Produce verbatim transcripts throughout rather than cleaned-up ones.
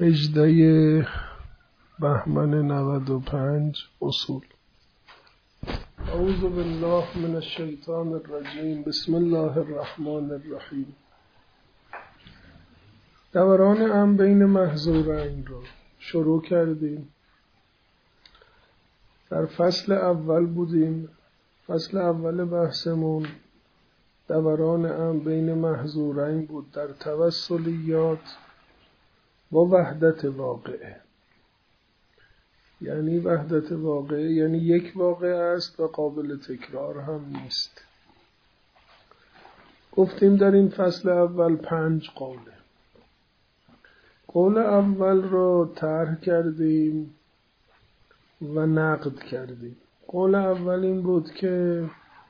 هجده بهمن نود و پنج اصول. اعوذ بالله من الشیطان الرجیم. بسم الله الرحمن الرحیم. دوران ام بین محذورین رو شروع کردیم. در فصل اول بودیم. فصل اول بحثمون دوران ام بین محذورین بود در توسلیات و وحدت واقعه. یعنی وحدت واقعه یعنی یک واقعه است و قابل تکرار هم نیست. گفتیم در این فصل اول پنج قوله. قول اول رو طرح کردیم و نقد کردیم. قول اول این بود که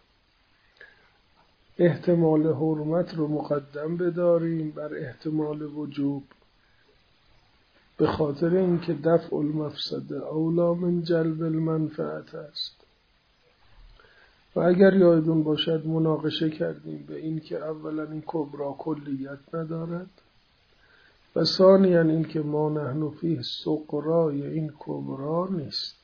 احتمال حرمت رو مقدم بداریم بر احتمال وجوب، به خاطر اینکه دفع المفسده اولی من جلب المنفعت است. و اگر یادتون باشد مناقشه کردیم به این که اولا این کبرا کلیت ندارد و ثانیا این که ما نحن فیه صغرای این کبرا نیست.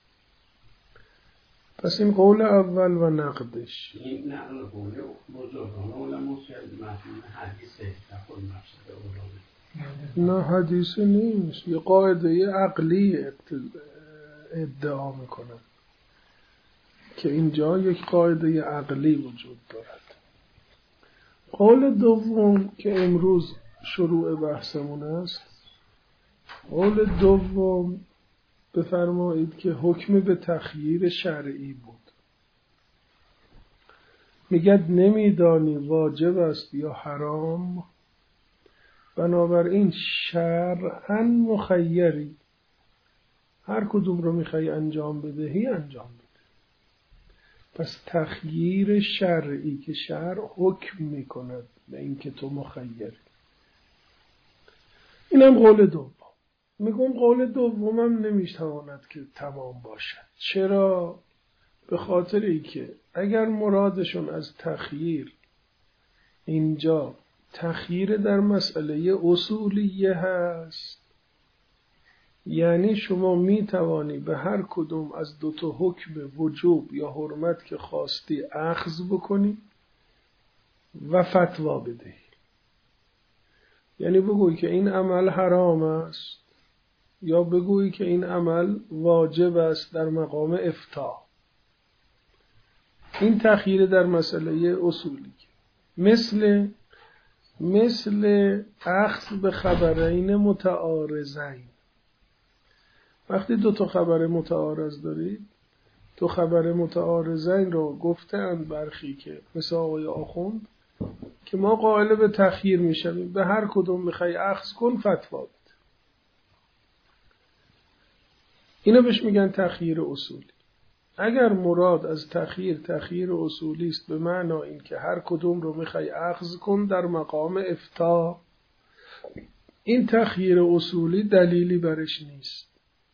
پس این قول اول و نقدش. این نقل قوله بزرگان علماء مفهوم حدیث دفع المفسده اولی. نه حدیث نیست، یه قاعده عقلی ادعا میکنن که اینجا یک قاعده عقلی وجود دارد. قول دوم که امروز شروع بحثمون است، قول دوم بفرمایید که حکم به تخییر شرعی بود. میگد نمیدانی واجب است یا حرام، بنابراین شرعاً مخیری، هر کدوم رو میخوای انجام بدهی انجام بده. پس تخییر شرعی که شرع حکم میکند به این که تو مخیری. اینم قول دوم. میگم قول دومم نمیتواند که تمام باشد. چرا؟ به خاطر ای که اگر مرادشون از تخییر اینجا تخییر در مسئله اصولیه هست، یعنی شما می توانی به هر کدوم از دو تا حکم وجوب یا حرمت که خواستی اخذ بکنی و فتوا بدهی. یعنی بگوی که این عمل حرام است یا بگوی که این عمل واجب است در مقام افتاء. این تخییر در مسئله اصولی مثل مثل اخذ به خبرین متعارضین. وقتی دو تا خبر متعارض دارید، دو خبر متعارضین رو گفتند برخی که مثل آقای آخوند که ما قائل به تخییر میشویم، به هر کدوم میخوای اخذ کن فتوا بده. اینو بهش میگن تخییر اصولی. اگر مراد از تخییر تخییر اصولی است به معنی این که هر کدوم رو میخوای اخذ کن در مقام افتاء، این تخییر اصولی دلیلی برش نیست.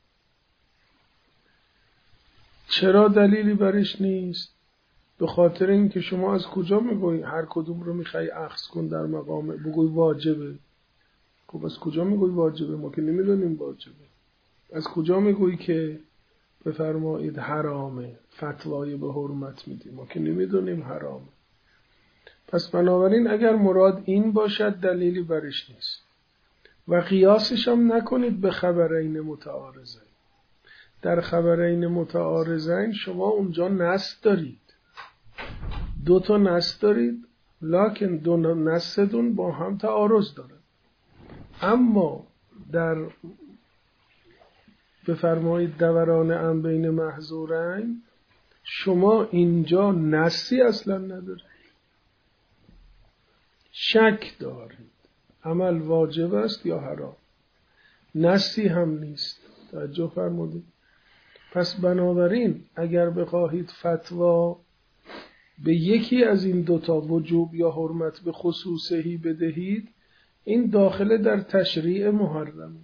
چرا دلیلی برش نیست؟ به خاطر این که شما از کجا میگوی هر کدوم رو میخوای اخذ کن در مقام، بگوی واجبه. خب از کجا میگوی واجبه؟ ما که نمیدونیم واجبه. از کجا میگوی که بفرمایید حرامه، فتوای به حرمت میدیم؟ ما که نمیدونیم حرامه. پس بنابراین اگر مراد این باشد دلیلی برش نیست. و قیاسش هم نکنید به خبرین متعارضین. در خبرین متعارضین شما اونجا نص دارید، دو تا نص دارید، لکن دو نصدون با هم تعارض دارن. اما در بفرمایید دوران ام بین محذورین شما اینجا نصی اصلا ندارید، شک دارید عمل واجب است یا حرام، نصی هم نیست. توجه فرمودید؟ پس بنابراین اگر بخواهید فتوا به یکی از این دوتا وجوب یا حرمت به خصوصهی بدهید، این داخل در تشریع محرمه.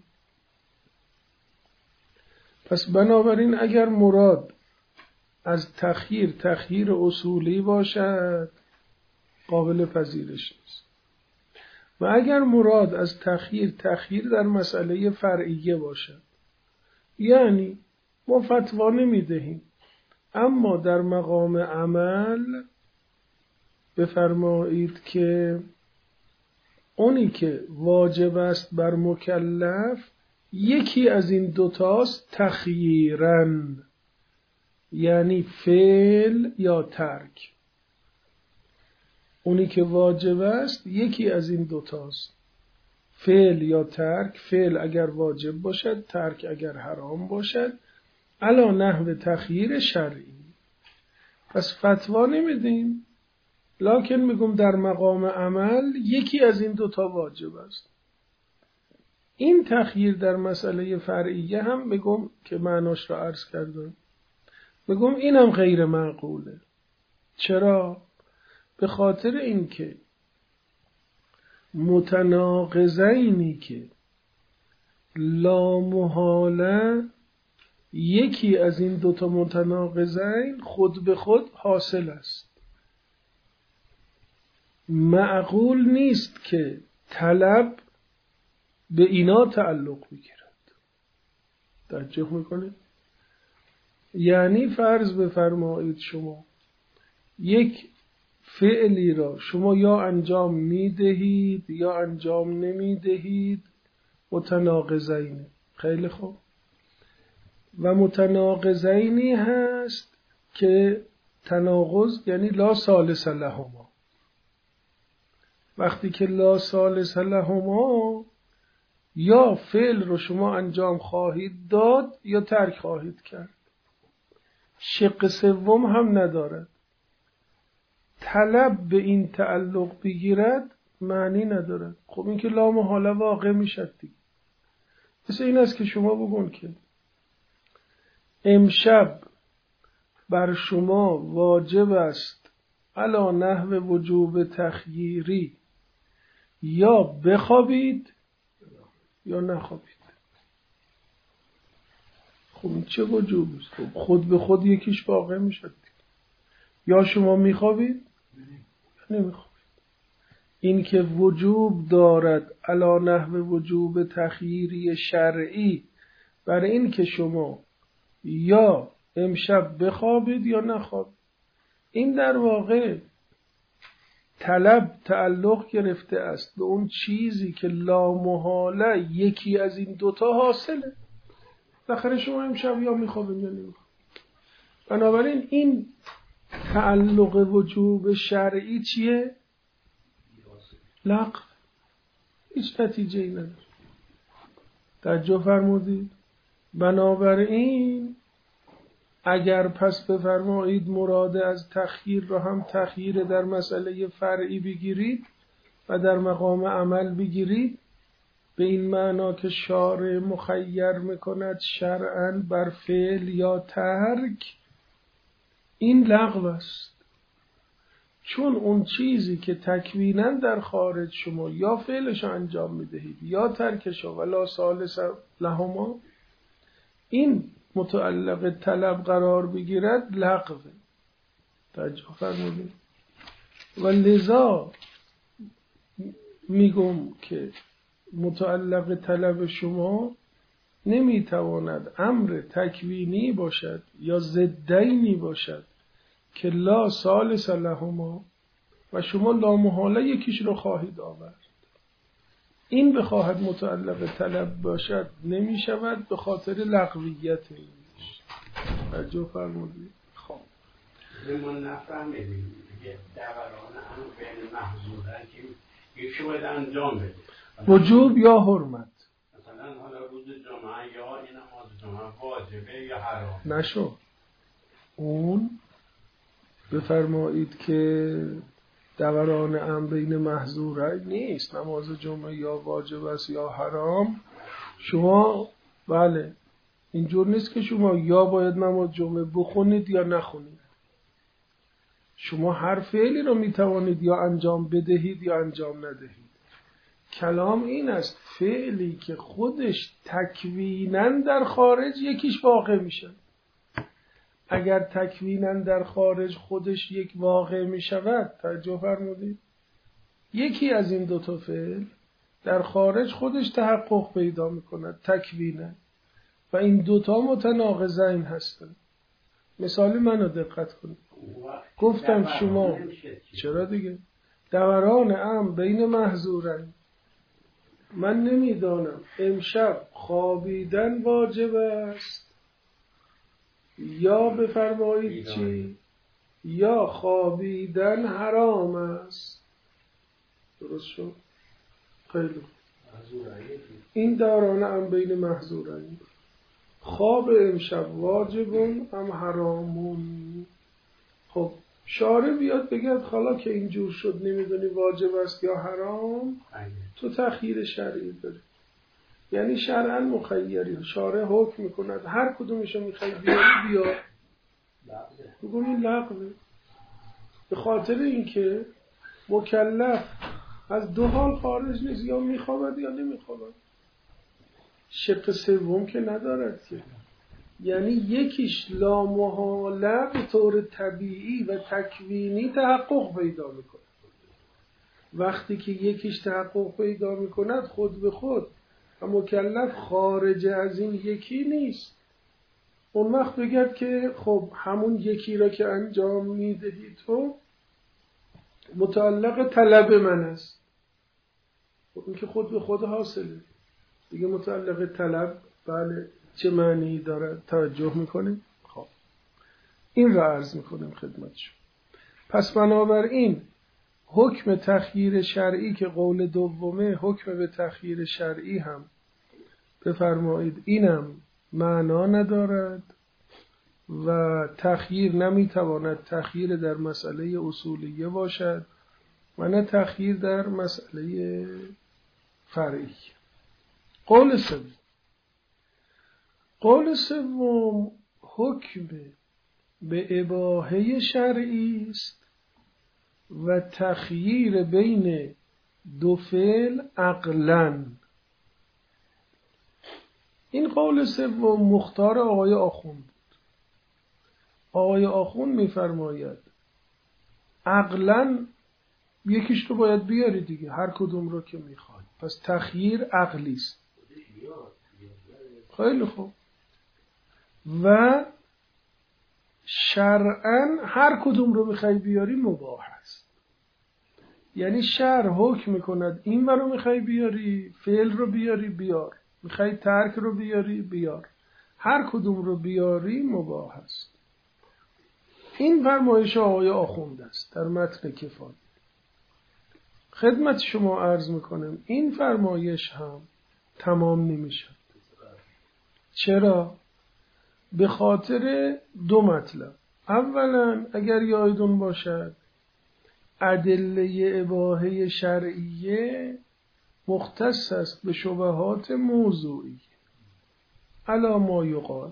پس بنابراین اگر مراد از تخییر تخییر اصولی باشد قابل پذیرش نیست. و اگر مراد از تخییر تخییر در مسئله فرعیه باشد، یعنی ما فتوا نمیدهیم اما در مقام عمل بفرمایید که اونی که واجب است بر مکلف یکی از این دوتاست تخییرن، یعنی فعل یا ترک. اونی که واجب است یکی از این دوتاست، فعل یا ترک. فعل اگر واجب باشد، ترک اگر حرام باشد، علی نحو تخییر شرعی. پس فتوا نمیدیم، لکن میگم در مقام عمل یکی از این دوتا واجب است. این تخییر در مسئله فرعیه هم میگم که معناش را عرض کردم، میگم اینم غیر معقوله. چرا؟ به خاطر اینکه متناقضینی که لا محاله یکی از این دوتا متناقضین خود به خود حاصل است. معقول نیست که طلب به اینا تعلق بگیرد. توجه میکنید؟ یعنی فرض بفرمایید شما یک فعلی را شما یا انجام میدهید یا انجام نمیدهید، متناقضین. خیلی خوب. و متناقضینی هست که تناقض یعنی لا ثالث لهما. وقتی که لا ثالث لهما، یا فعل رو شما انجام خواهید داد یا ترک خواهید کرد، شق سوم هم ندارد. طلب به این تعلق بگیرد معنی ندارد. خب این که لا محاله واقع میشد دیگه. مثل این است که شما بگون که امشب بر شما واجب است علی نحو وجوب تخییری یا بخوابید یا نخوابید. خب این چه وجوب است؟ خب خود به خود یکیش واقع میشد. یا شما میخوابید یا نمیخوابید. این که وجوب دارد علی نحو وجوب تخییری شرعی، برای این که شما یا امشب بخوابید یا نخوابید. این در واقع طلب تعلق گرفته است به اون چیزی که لا محاله یکی از این دوتا حاصله. بالاخره شما امشب یا میخوابید یا نمیخوابید. بنابراین این تعلق وجوب شرعی چیه؟ لغو. هیچ نتیجه ای نداره. توجه فرمودید؟ بنابراین اگر پس بفرمایید مراد از تخییر را هم تخییر در مسئله فرعی بگیرید و در مقام عمل بگیرید، به این معنا که شارع مخیر میکند شرعاً بر فعل یا ترک، این لغو است. چون اون چیزی که تکویناً در خارج شما یا فعلش انجام میدهید یا ترکش ولا ثالث لهما، این متعلق طلب قرار بگیرد لغوه. توجه فرمودید؟ و لذا میگم که متعلق طلب شما نمیتواند امر تکوینی باشد یا ضدینی باشد که لا ثالث لهما و شما لا محاله یکیش رو خواهید آورد. این بخواهد متعلق طلب باشد نمی شود به خاطر لغویت اینش. توجه فرمودید؟ خب ما نفهمیدیم یه دوران امر بین محظورن که یکی باید انجام بده، وجوب یا حرمت. مثلا حالا روز جمعه یا این نماز جمعه واجبه یا حرام نشو. اون بفرمایید که دوران امر بین محظورین نیست، نماز جمعه یا واجب است یا حرام. شما بله اینجور نیست که شما یا باید نماز جمعه بخونید یا نخونید. شما هر فعلی رو میتوانید یا انجام بدهید یا انجام ندهید. کلام این است فعلی که خودش تکویناً در خارج یکیش واقع میشه. اگر تکویناً در خارج خودش یک واقع می شود، توجه فرمودید، یکی از این دو تا فعل در خارج خودش تحقق پیدا میکند، تکوینه، و این دوتا متناقضین هستن. مثال منو دقت کنید. گفتم شما چرا دیگه دوران ام بین محظورین، من نمیدانم امشب خوابیدن واجب است یا بفرمایید چی؟ یا خوابیدن حرام است. درست شد؟ خیلی این دوران ام بین محظورین، خواب امشب واجبون ام حرامون. خب شارع بیاد بگه حالا که اینجور شد نمیدونی واجب است یا حرام، تو تخییر شرعی داری، یعنی شرعا مخیری. شارع حکم میکند هر کدومشو میخوای بیاری بیار، بگم این لغوه. به خاطر اینکه مکلف از دو حال خارج نیست، یا میخوابد یا نمیخوابد. شق سوم که ندارد که، یعنی یکیش لامحاله به طور طبیعی و تکوینی تحقق پیدا میکنه. وقتی که یکیش تحقق پیدا میکند خود به خود و مکلف خارج از این یکی نیست، اون وقت بگرد که خب همون یکی را که انجام میدهی تو متعلق طلب من است. خب این که خود به خود حاصله دیگه. متعلق طلب بله چه معنی داره؟ توجه میکنیم؟ خب این را عرض میکنیم خدمتشون. پس بنابراین حکم تخییر شرعی که قول دومه، حکم به تخییر شرعی هم بفرمایید اینم معنا ندارد و تخییر نمیتواند تخییر در مسئله اصولیه باشد و نه تخییر در مسئله فرعی. قول سوم قول سوم حکم به اباحه شرعی است و تخییر بین دو فعل عقلاً. این قول سوم مختار آقای آخوند بود. آقای آخوند میفرماید عقلاً یکیش رو باید بیاری دیگه، هر کدوم رو که میخوای. پس تخییر عقلی است. خیلی خوب. و شرعاً هر کدوم رو میخوای بیاری مباح است. یعنی شرع حکم میکند این رو میخوای بیاری، فعل رو بیاری بیار، میخوای ترک رو بیاری بیار، هر کدوم رو بیاری مباح است. این فرمایش آقای آخوند است در متن کفایه. خدمت شما عرض میکنم این فرمایش هم تمام نمیشه. چرا؟ به خاطر دو مطلب. اولا اگر یادتون باشد ادله اباحه شرعیه مختص است به شبهات موضوعی. علا ما یقال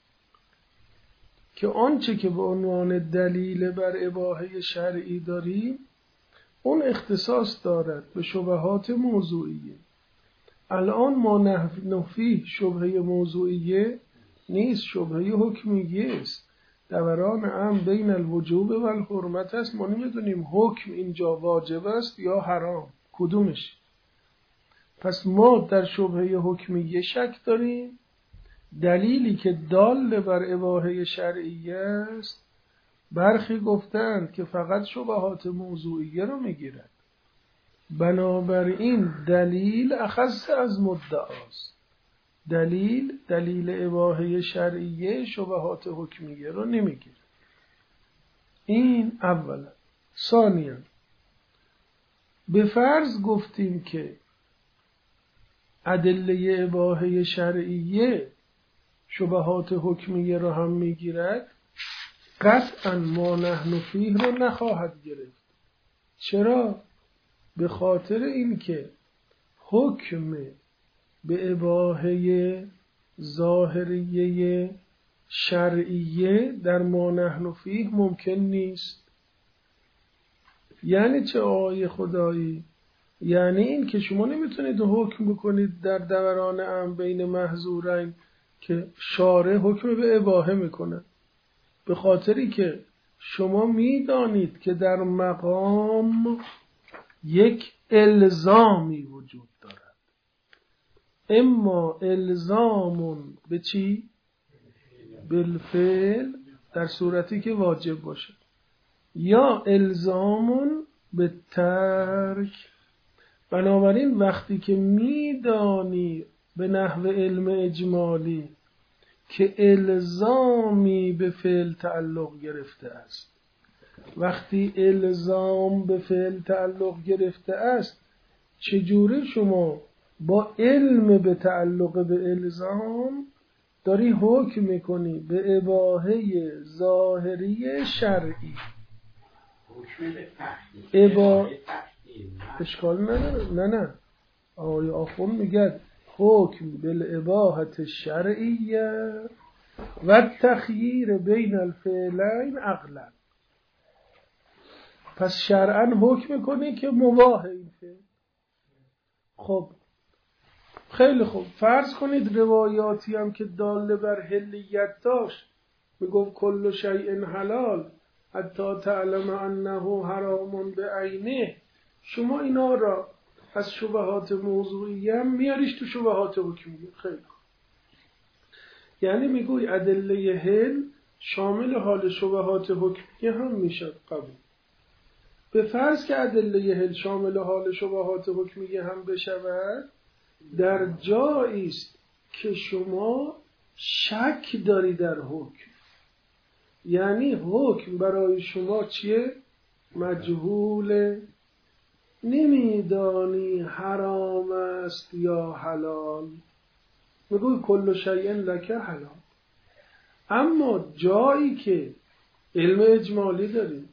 که آنچه که به عنوان دلیل بر اباحه شرعی داریم اون اختصاص دارد به شبهات موضوعیه. الان ما نفی شبهه موضوعیه نیست، شبهه حکمیه است. دوران ام بین الوجوب و الحرمت است. ما نمیدونیم حکم اینجا واجب است یا حرام، کدومش. پس ما در شبهه حکمیه شک داریم. دلیلی که دال بر اباحه شرعیه است برخی گفتند که فقط شبهات موضوعیه رو میگیرد. بنابراین دلیل اخص از مدعاست. دلیل دلیل اباحه شرعیه شبهات حکمیه رو نمیگیرد. این اولا. ثانیا به فرض گفتیم که ادله اباحه شرعیه شبهات حکمیه رو هم میگیرد، قطعا ما نحن فیه رو نخواهد گرفت. چرا؟ به خاطر اینکه حکم به اباحه ظاهریه شرعیه در ما نحن فیه ممکن نیست. یعنی چه آقای خدایی؟ یعنی این که شما نمیتونید حکم بکنید در دوران ام بین محظورین که شارع حکم به اباحه میکنه، به خاطری که شما میدانید که در مقام یک الزامی وجود دارد. اما الزامون به چی؟ بالفعل، در صورتی که واجب باشه، یا الزامون به ترک. بنابراین وقتی که میدانی به نحو علم اجمالی که الزامی به فعل تعلق گرفته است، وقتی الزام به فعل تعلق گرفته است، چجوری شما با علم به تعلق به الزام داری حکم میکنی به اباحه ظاهری شرعی؟ حکم به تحقیق ابا... اشکال نداره. نه نه آقای آخون میگه حکم بالاباحة الشرعیه و تخییر بین الفعلین عقلا. پس شرعا حکم کنی که مباح این فعل. خب خیلی خوب، فرض کنید روایاتی هم که داله بر حلیت داشت، میگفت کل شیء حلال حتی تعلم انه حرام بعینه، شما اینا را از شبهات موضوعی هم میاریش تو شبهات حکمیه. خیلی خوب، یعنی میگوی ادله حل شامل حال شبهات حکمیه هم میشد قبول. به فرض که ادله حل شامل حال شبهات حکمیه هم بشود، در جایی است که شما شک داری در حکم، یعنی حکم برای شما چیه؟ مجهوله، نمیدانی حرام است یا حلال، میگوی کل شیء لک حلال. اما جایی که علم اجمالی داری،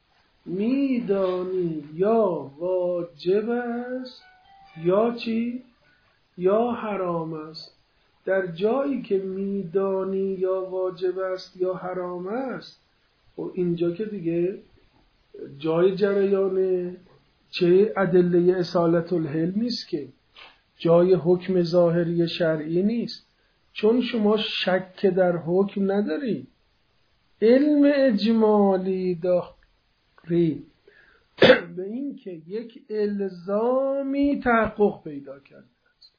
میدانی یا واجب است یا چی؟ یا حرام است. در جایی که میدانی یا واجب است یا حرام است، و اینجا که دیگه جای جریان چه ادله اصالت الحل نیست، که جای حکم ظاهری شرعی نیست، چون شما شک در حکم نداری، علم اجمالی داری به این که یک الزامی تحقق پیدا کرده است،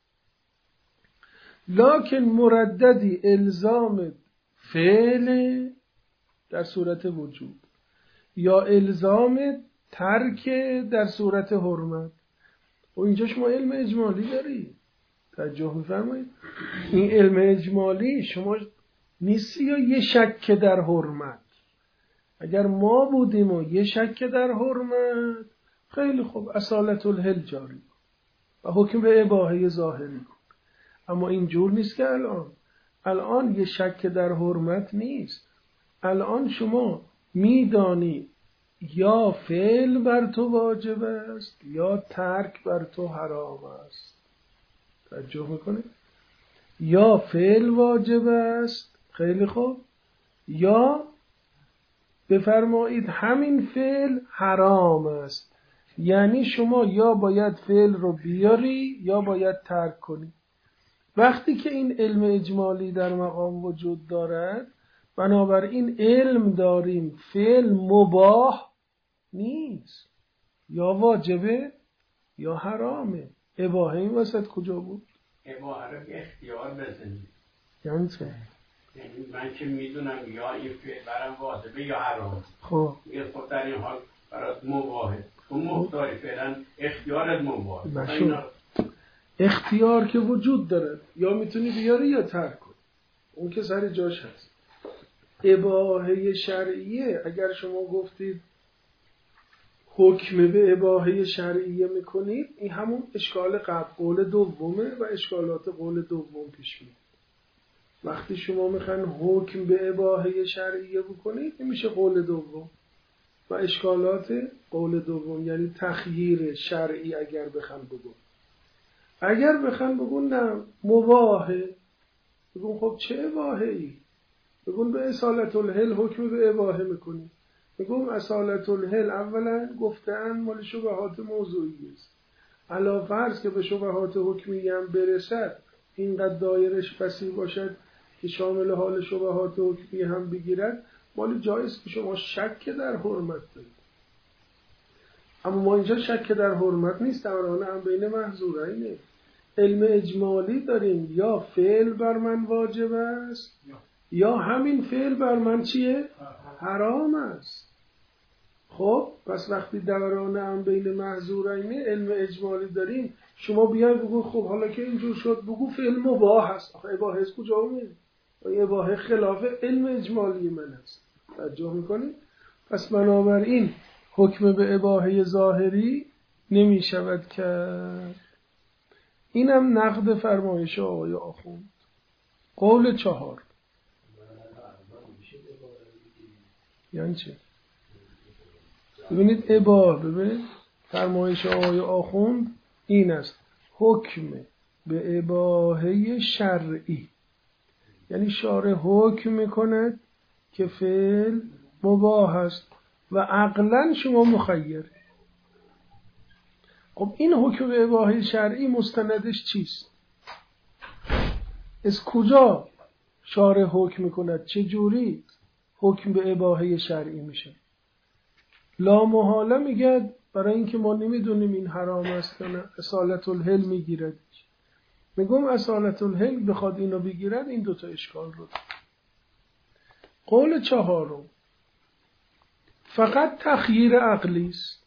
لکن مرددی الزام فعل در صورت وجود یا الزام ترک در صورت حرمت. و اینجا شما علم اجمالی داری، توجه می‌فرمایید؟ این علم اجمالی شما نیستی یا یه شک در حرمت. اگر ما بودیم و یه شک در حرمت، خیلی خوب، اصالت الحل جاری و حکم به اباحه ظاهری. اما اینجور نیست که الان الان یه شک در حرمت نیست، الان شما میدانی یا فعل بر تو واجب است یا ترک بر تو حرام است. توجه میکنه؟ یا فعل واجب است، خیلی خوب، یا بفرمایید همین فعل حرام است. یعنی شما یا باید فعل رو بیاری یا باید ترک کنی. وقتی که این علم اجمالی در مقام وجود دارد، بنابراین علم داریم فعل مباح نیست، یا واجبه یا حرامه. اباحه این وسط کجا بود؟ اباحه رو به اختیار بزنید. یعنی چه؟ یعنی من که میدونم یا این فعل برام واجبه یا حرام، خب میگه خب در این حال برات مباحه، اون مختاری فعلا اختیارت مباحه. بشون اختیار که وجود داره، یا میتونی بیاری یا ترک کنی، اون که سر جاش هست. اباحه شرعیه، اگر شما گفتید حکم به اباحه شرعیه میکنید، این همون اشکال قبل قول دومه و اشکالات قول دوم پیش میاد. وقتی شما میخواین حکم به اباحه شرعیه بکنید، این میشه قول دوم و اشکالات قول دوم، یعنی تخییر شرعی. اگر بخوان بگون اگر بخوان بگون نه مباحه، بگون خب چه اباحه ای؟ بگون به اصالت الحل حکم به اباحه میکنی. بگم اصالت الحل اولا گفتن مال شبهات موضوعی است، علا فرض که به شبهات حکمی هم برسد، اینقدر دایرش وسیع باشد که شامل حال شبهات حکمی هم بگیرد، مال جایست که شما شک در حرمت دارید. اما ما اینجا شک در حرمت نیست، دوران هم بین محظورینه. علم اجمالی داریم، یا فعل بر من واجب است یا همین فعل بر من چیه؟ حرام است. خب پس وقتی دوران هم بین محظورینه علم اجمالی داریم، شما بیای بگو خب حالا که اینجور شد بگو فعل مباح است. آخه اباحه از کجا اومد؟ این اباحه خلاف علم اجمالی من است. توجه میکنید؟ پس بنابراین حکم به اباحه ظاهری نمی شود کرد. اینم نقد فرمایش آقای آخوند. قول چهار یعنی چه؟ ببینید اباحه، ببینید فرمایش آقای آخوند این است: حکم به اباحه شرعی، یعنی شارع حکم میکند که فعل مباح است و عقلا شما مخیر. خب این حکم به اباحه شرعی مستندش چیست؟ از کجا شارع حکم میکند؟ چه جوری حکم به اباحه شرعی میشه؟ لا محاله میگه برای اینکه ما نمیدونیم این حرام است یا نه، اصالت الحل میگیرد. میگم اصالت الحل بخواد اینو بگیرد این دوتا اشکال رو. قول چهارم فقط تخییر عقلی است،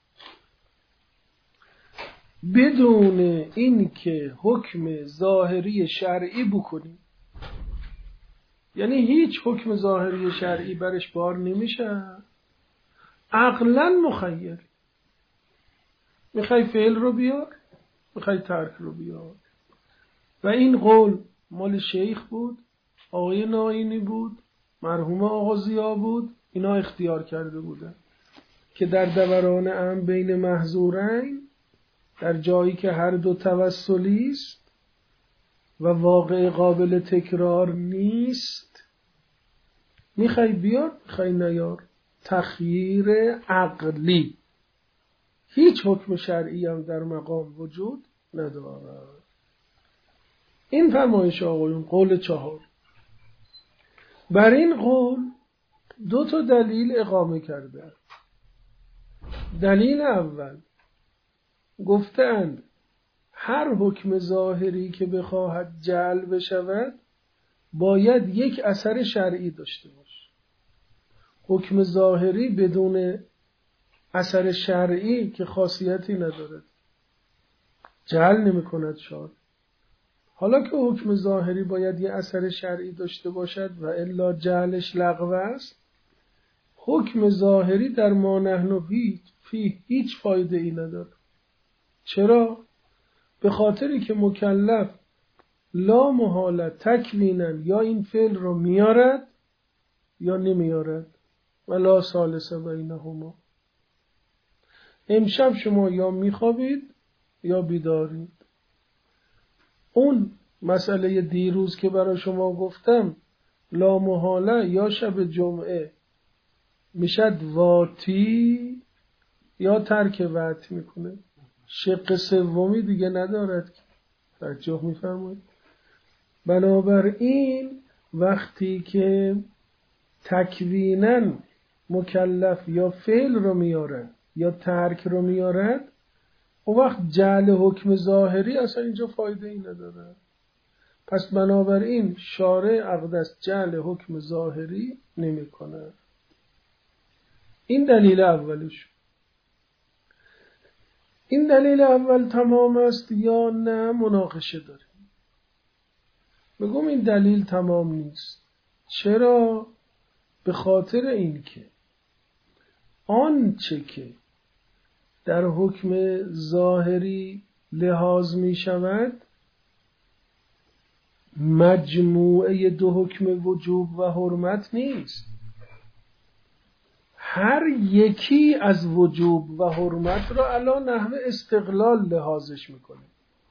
بدون اینکه حکم ظاهری شرعی بکنیم. یعنی هیچ حکم ظاهری شرعی برش بار نمیشه، عقلا مخیر. میخوای فعل رو بیار، میخوای ترک رو بیار. و این قول مال شیخ بود، آقای ناینی بود، مرحوم آقا ضیا بود. اینا اختیار کرده بودن که در دوران ام بین محظورین، در جایی که هر دو توسلی است و واقع قابل تکرار نیست، میخوای بیار میخوای نیار، تخییر عقلی. هیچ حکم شرعی هم در مقام وجود ندارد. این فرمایش آقایون قول چهار. بر این قول دو تا دلیل اقامه کرده. دلیل اول گفتند هر حکم ظاهری که بخواهد جعل بشود باید یک اثر شرعی داشته باشه. حکم ظاهری بدون اثر شرعی که خاصیتی ندارد، جعل نمی کند شارع. حالا که حکم ظاهری باید یه اثر شرعی داشته باشد و الا جعلش لغو است، حکم ظاهری در ما نحن هیچ فی هیچ فایده ای نداره. چرا؟ به خاطری که مکلف لا محاله تکوینن یا این فعل رو میارد یا نمیارد و لا ثالث بینهما. امشب شما یا میخوابید یا بیدارید. اون مسئله دیروز که برای شما گفتم لا محاله یا شب جمعه میشد واتی یا ترک وقت میکنه، شق سومی دیگه ندارد. توجه میفرمایید؟ بنابراین وقتی که تکویناً مکلف یا فعل رو میارد یا ترک رو میارد، اون وقت جعل حکم ظاهری اصلا اینجا فایده ای نداره. پس بنابراین شارع اقدس جعل حکم ظاهری نمی کنه. این دلیل اولش. این دلیل اول تمام است یا نه مناقشه داریم. بگم این دلیل تمام نیست. چرا؟ به خاطر این که آنچه که در حکم ظاهری لحاظ می شود مجموعه دو حکم وجوب و حرمت نیست. هر یکی از وجوب و حرمت را علی نحو استقلال لحاظش میکنیم.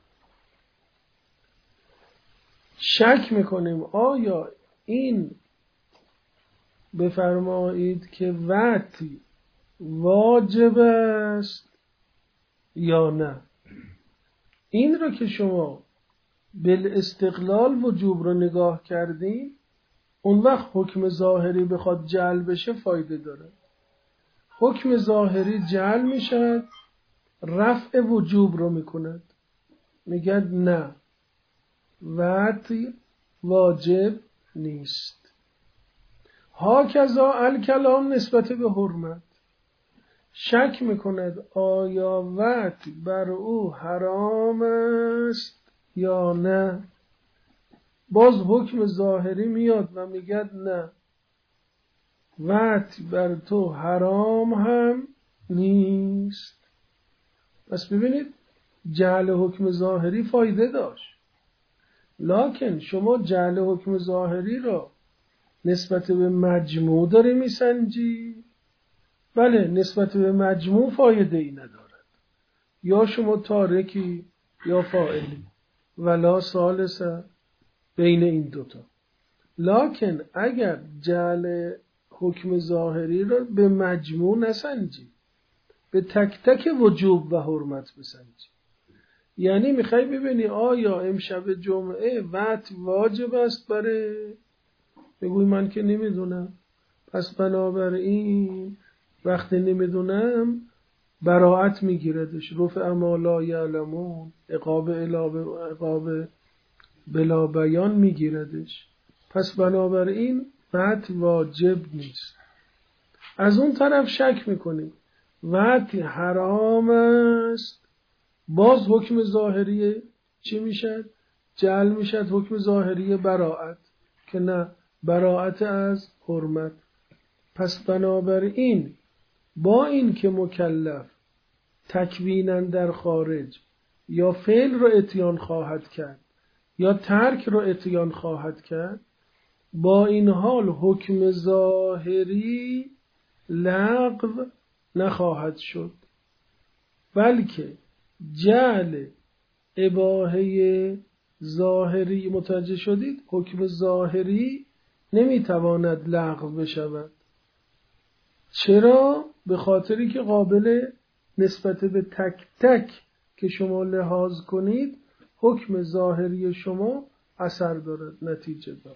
شک میکنیم آیا این بفرمایید که وقتی واجب است یا نه. این را که شما بالاستقلال وجوب رو نگاه کردین، اون وقت حکم ظاهری بخواد جعل بشه فایده داره. حکم ظاهری جعل میشد، رفع وجوب رو میکند، میگه نه وطی واجب نیست. هاکذا الکلام نسبت به حرمت، شک میکند آیا وطی بر او حرام است یا نه، باز حکم ظاهری میاد و میگه نه وطی بر تو حرام هم نیست. پس ببینید جعل حکم ظاهری فایده داشت، لکن شما جعل حکم ظاهری را نسبت به مجموع داری میسنجی. بله نسبت به مجموع فایده ای ندارد، یا شما تارکی یا فاعلی ولا ثالثه بین این دوتا. لکن اگر جعل حکم ظاهری را به مجموع نسنجی، به تک تک وجوب و حرمت بسنجی، یعنی میخوای ببینی آیا امشب جمعه وقت واجب است برای، بگوی من که نمیدونم، پس بنابراین وقتی نمیدونم براعت میگیردش، رفع ما لا یعلمون، عقاب عقاب بلا بیان میگیردش، پس بنابراین وقت واجب نیست. از اون طرف شک میکنی وقت حرام است، باز حکم ظاهری چی میشد؟ جعل میشد حکم ظاهری براعت، که نه براعت از حرمت. پس بنابراین با این که مکلف تکویناً در خارج یا فعل رو اتیان خواهد کرد یا ترک رو اتیان خواهد کرد، با این حال حکم ظاهری لغو نخواهد شد، بلکه جعل اباحه ظاهری، متوجه شدید؟ حکم ظاهری نمیتواند لغو بشود. چرا؟ به خاطری که قابل نسبت به تک تک که شما لحاظ کنید حکم ظاهری شما اثر دارد، نتیجه دارد.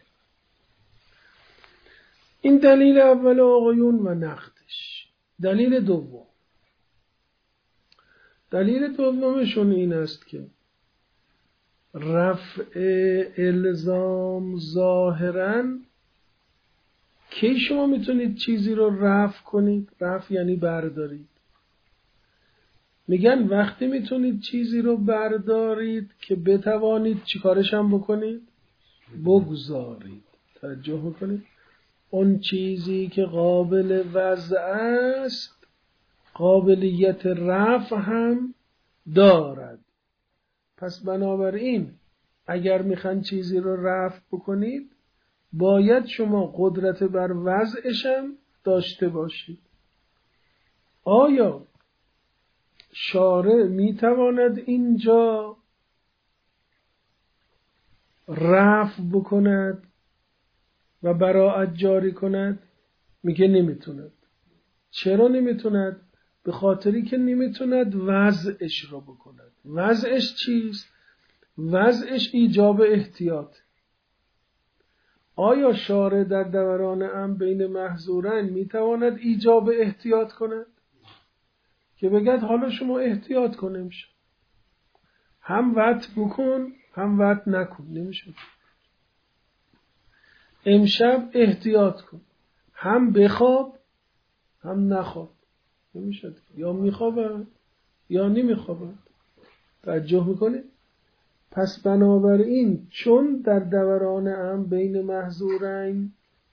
این دلیل اول آقایون و نقدش. دلیل دوم، دلیل دومشون این است که رفع الزام ظاهراً، کی شما میتونید چیزی رو رفع کنید؟ رفع یعنی بردارید. میگن وقتی میتونید چیزی رو بردارید که بتوانید چیکارش هم بکنید؟ بگذارید. توجه بکنید، اون چیزی که قابل وضع است قابلیت رفع هم دارد. پس بنابراین اگر میخواین چیزی رو رفع بکنید باید شما قدرت بر وضعش هم داشته باشید. آیا شارع میتواند اینجا رفع بکند و براعت جاری کند؟ میگه نمیتوند. چرا نمیتوند؟ به خاطری که نمیتوند وضعش رو بکند. وضعش چیست؟ وضعش ایجاب احتیاط. آیا شارع در دوران امر بین محظورین میتواند ایجاب احتیاط کند؟ که بگد حالا شما احتیاط کن، نمیشه. هم وقت بکن هم وقت نکن، نمیشه. امشب احتیاط کن، هم بخواب هم نخواب، نمیشه. یا میخوابد یا نمیخوابد. توجه میکنه؟ پس بنابراین چون در دوران امر بین محظورین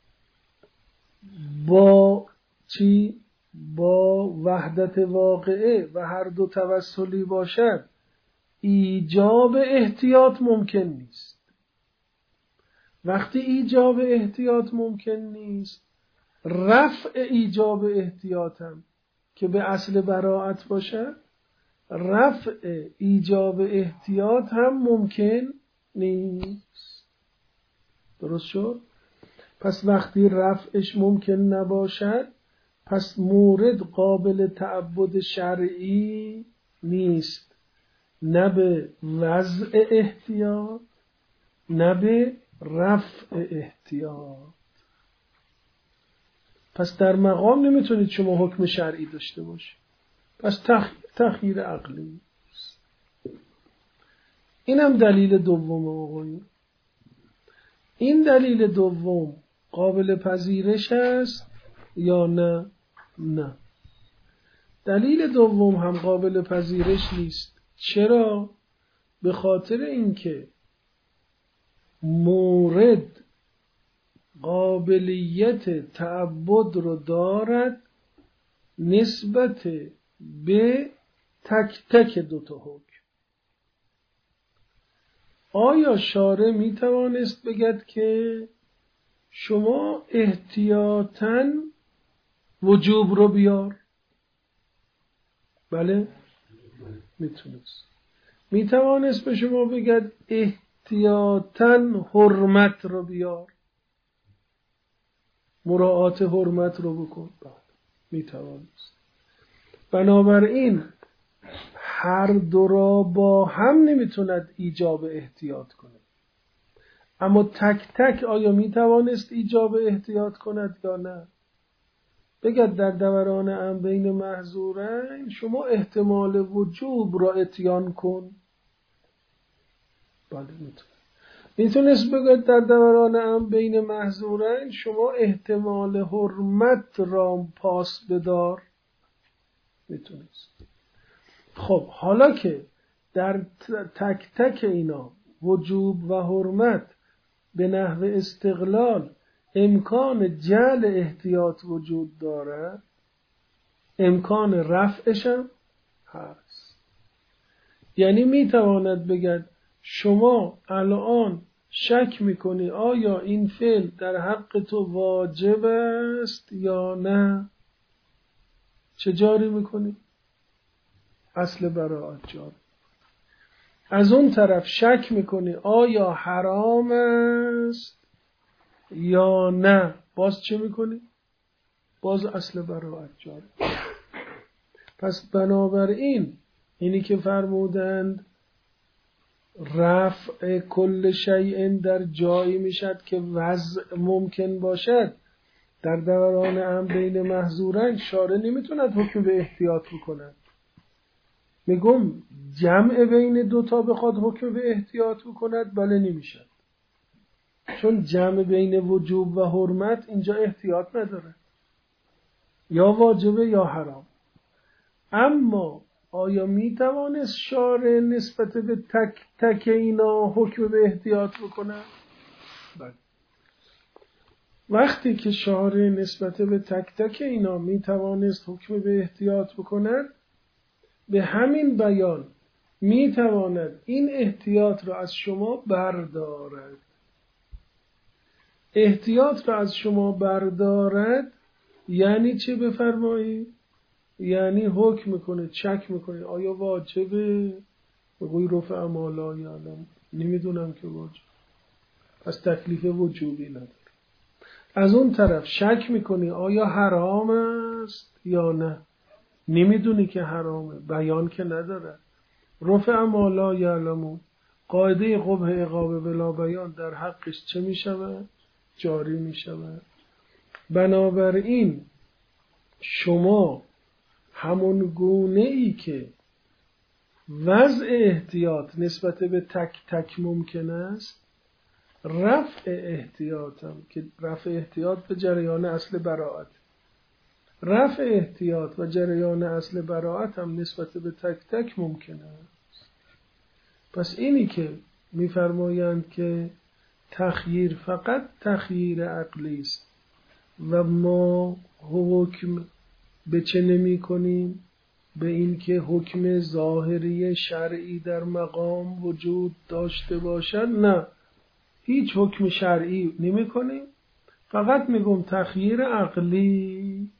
با چی؟ با وحدت واقعه و هر دو توسلی باشد ایجاب احتیاط ممکن نیست. وقتی ایجاب احتیاط ممکن نیست، رفع ایجاب احتیاطم که به اصل براعت باشد، رفع ایجاب احتیاط هم ممکن نیست. درست شد؟ پس وقتی رفعش ممکن نباشد، پس مورد قابل تعبد شرعی نیست، نه به وضع احتیاط نه به رفع احتیاط. پس در مقام نمیتونید شما حکم شرعی داشته باشید. پس تخ... تخییر عقلی. اینم دلیل دوم آقایون. این دلیل دوم قابل پذیرش است یا نه؟ نه. دلیل دوم هم قابل پذیرش نیست. چرا؟ به خاطر اینکه مورد قابلیت تعبد رو دارد نسبت به تک تک دوتا حکم. آیا شارع می توانست بگد که شما احتیاطاً وجوب رو بیار؟ بله؟ میتونست. می توانست به شما بگد احتیاطاً حرمت رو بیار، مراعات حرمت رو بکن؟ بله می توانست. بنابراین هر دو را با هم نمیتوند ایجاب احتیاط کنه. اما تک تک آیا میتوانست ایجاب احتیاط کند یا نه؟ بگد در دوران امر بین محظورین شما احتمال وجوب را اتیان کن. بله میتونه. میتونست بگد در دوران امر بین محظورین شما احتمال حرمت را پاس بدار. میتونست. خب حالا که در تک تک اینا وجوب و حرمت به نحو استقلال امکان جعل احتیاط وجود داره، امکان رفعش هم هست. یعنی میتواند بگد شما الان شک میکنی آیا این فعل در حق تو واجب است یا نه؟ چه جاری میکنی؟ اصل براءت جاری. از اون طرف شک میکنی آیا حرام است یا نه؟ باز چه میکنی؟ باز اصل براءت جاری. پس بنابراین اینی که فرمودند رفع کل شیء در جایی میشد که وضع ممکن باشد، در دوران امر بین محظورین شارع نمیتوند حکم به احتیاط بکند. میگم جمع بین دوتا بخواد حکم به احتیاط بکند بله نمیشد، چون جمع بین وجوب و حرمت اینجا احتیاط نداره، یا واجبه یا حرام. اما آیا میتوانست شارع نسبت به تک تک اینا حکم به احتیاط بکند؟ بله. وقتی که شارع نسبت به تک تک اینا میتوانست حکم به احتیاط بکند، به همین بیان میتواند این احتیاط را از شما بردارد. احتیاط را از شما بردارد یعنی چه بفرمایید؟ یعنی حکم میکنه، چک میکنه آیا واجبه؟ بگوی رفع امالا یا نه، نمیدونم که واجب، پس تکلیف وجوبی نداره. از اون طرف شک میکنی آیا حرام است یا نه، نمیدونی که حرامه، بیان که نداره. رفع امالا یعلمون، قاعده قبح عقاب بلا بیان در حقش چه میشود؟ جاری میشود. بنابراین شما همون گونه ای که وضع احتیاط نسبت به تک تک ممکن است، رفع احتیاط هم که رفع احتیاط به جریان اصل براءت، رفع احتیاط و جریان اصل براءت هم نسبت به تک تک ممکن است. پس اینی که میفرمایند که تخییر فقط تخییر عقلی است و ما حکم به چه نمی کنیم؟ به این که حکم ظاهری شرعی در مقام وجود داشته باشد؟ نه، هیچ حکم شرعی نمی کنیم، فقط میگم تخییر عقلی.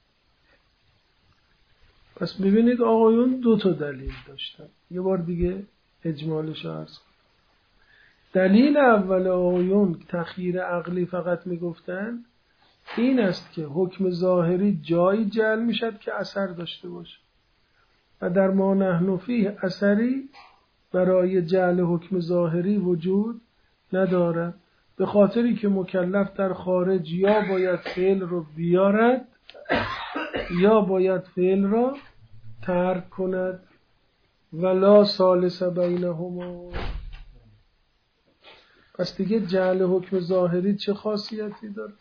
پس ببینید آقایون دو تا دلیل داشتن، یه بار دیگه اجمالش عرض کنم. دلیل اول آقایون تخییر عقلی فقط میگفتن این است که حکم ظاهری جایی جعل میشد که اثر داشته باشه و در ما نحن فیه اثری برای جعل حکم ظاهری وجود نداره. به خاطری که مکلف در خارج یا باید فعل رو بیارد یا باید فعل را ترک کند. ولا ثالث بینهما. پس دیگه جعل حکم ظاهری چه خاصیتی داره؟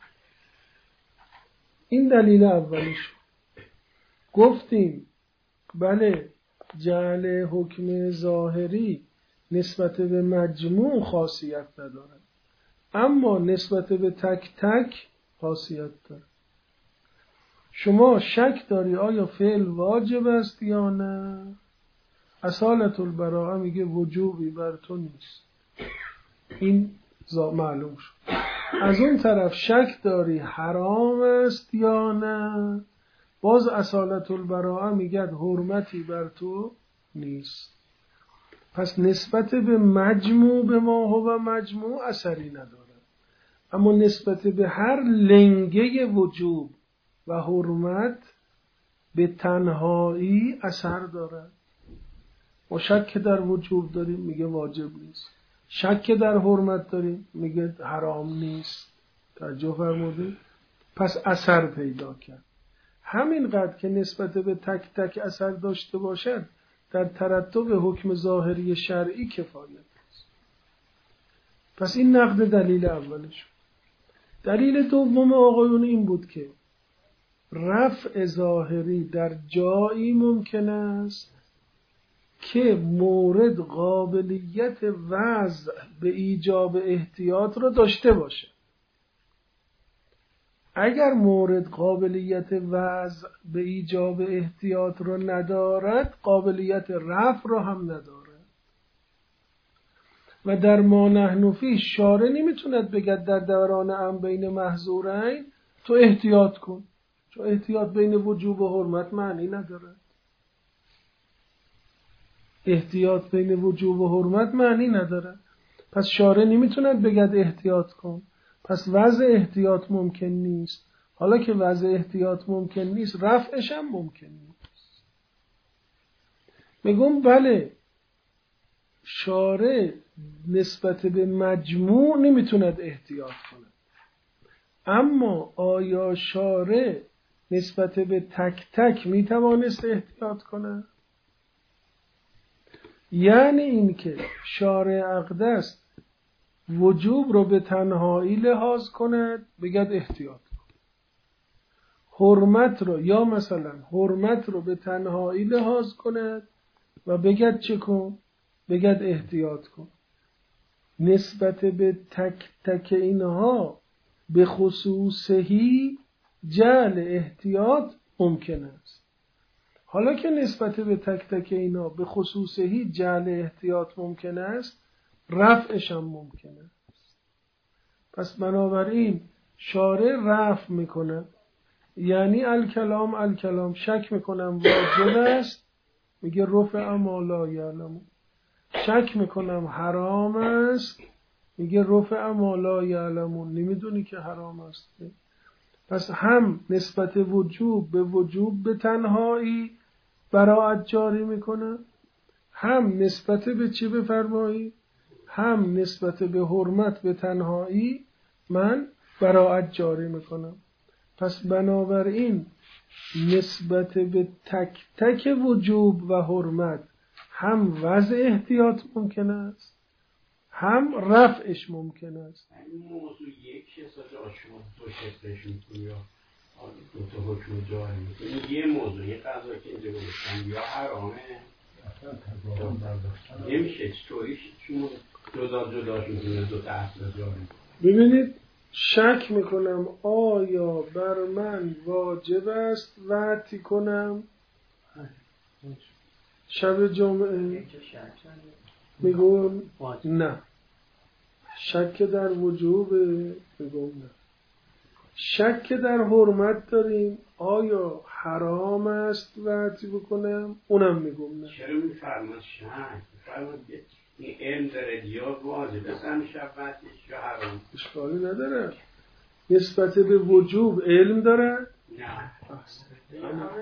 این دلیل اولیش. گفتیم بله جعل حکم ظاهری نسبت به مجموع خاصیت نداره، اما نسبت به تک تک خاصیت داره. شما شک داری آیا فعل واجب است یا نه؟ اصالت البراءه میگه وجوبی بر تو نیست، این معلوم شد. از اون طرف شک داری حرام است یا نه؟ باز اصالت البراءه میگه حرمتی بر تو نیست. پس نسبت به مجموع به ما هو مجموع اثری نداره، اما نسبت به هر لنگه وجوب و حرمت به تنهایی اثر داره. ما شک در وجوب داریم میگه واجب نیست، شک در حرمت داریم میگه حرام نیست. توجه فرمودید؟ پس اثر پیدا کرد. همینقدر که نسبت به تک تک اثر داشته باشد در ترتب حکم ظاهری شرعی کفایت است. پس این نقد دلیل اولش. دلیل دوم آقایون این بود که رفع ظاهری در جایی ممکن است که مورد قابلیت وضع به ایجاب احتیاط را داشته باشه. اگر مورد قابلیت وضع به ایجاب احتیاط را ندارد، قابلیت رفع را هم ندارد. و در ما نحن فیه شارع نمیتوند بگد در دوران امر بین محظورین تو احتیاط کن، چون احتیاط بین وجوب و حرمت معنی نداره. احتیاط بین وجوب و حرمت معنی نداره. پس شارع نمیتوند بگد احتیاط کن. پس وضع احتیاط ممکن نیست. حالا که وضع احتیاط ممکن نیست، رفعش هم ممکن نیست. میگم بله شارع نسبت به مجموع نمیتوند احتیاط کنه، اما آیا شارع نسبت به تک تک میتوانست احتیاط کنه؟ یعنی این که شارع اقدس وجوب رو به تنهایی لحاظ کند بگد احتیاط کن، حرمت رو یا مثلا حرمت رو به تنهایی لحاظ کند و بگد چه کن؟ بگد احتیاط کن. نسبت به تک تک اینها به خصوصهی جعل احتیاط ممکن است. حالا که نسبت به تک تک اینا به خصوصهی جعل احتیاط ممکن است، رفعش هم ممکن است. پس بنابراین شارع رفع میکنه، یعنی الکلام الکلام شک میکنم واجب است، میگه رفع ما لا یعلم. شک میکنم حرام است، میگه رفع ما لا یعلمون، نمیدونی که حرام است. پس هم نسبت وجوب به وجوب به تنهایی براعت جاری میکنه، هم نسبت به چی بفرمایی؟ هم نسبت به حرمت به تنهایی من براعت جاری میکنم. پس بنابراین نسبت به تک تک وجوب و حرمت هم وضع احتیاط ممکن است، هم رفعش ممکن است. این موضوع یک کسا جا شما دو کسش میکنی یا دو تا حکم جاری میکنی. یه موضوع یه قضا که اینجا گفتم یا حرامه نمیشه چطوریش چون جدا جداش میکنه دو تا اصل جاری. ببینید شک میکنم آیا بر من واجب است وعتی کنم شب جمعه؟ میگم نه. شک در وجوب؟ میگم نه. شک در حرمت داریم، آیا حرام است وعتی بکنم؟ اونم میگم نه. چرا میفرماد شک؟ میفرماد این علم داره یا واجب است همیشه وعتیش یا حرام؟ اشکالی نداره. نسبت به وجوب علم داره؟ نه.